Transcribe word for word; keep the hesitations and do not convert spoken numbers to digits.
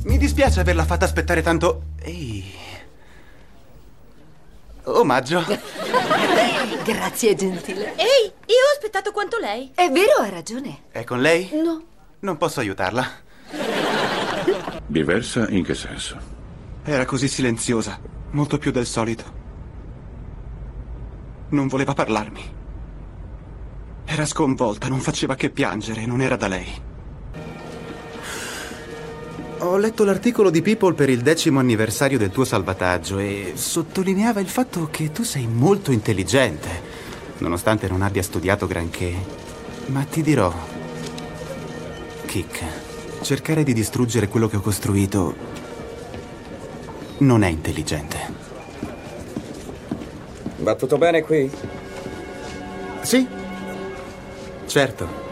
Mi dispiace averla fatta aspettare tanto. Ehi. Omaggio. Grazie, gentile. Ehi, io ho aspettato quanto lei. È vero, ha ragione. È con lei? No. Non posso aiutarla. Diversa in che senso? Era così silenziosa, molto più del solito. Non voleva parlarmi. Era sconvolta, non faceva che piangere, non era da lei. Ho letto l'articolo di People per il decimo anniversario del tuo salvataggio e sottolineava il fatto che tu sei molto intelligente, nonostante non abbia studiato granché. Ma ti dirò, Kik, cercare di distruggere quello che ho costruito non è intelligente. Va tutto bene qui? Sì, certo.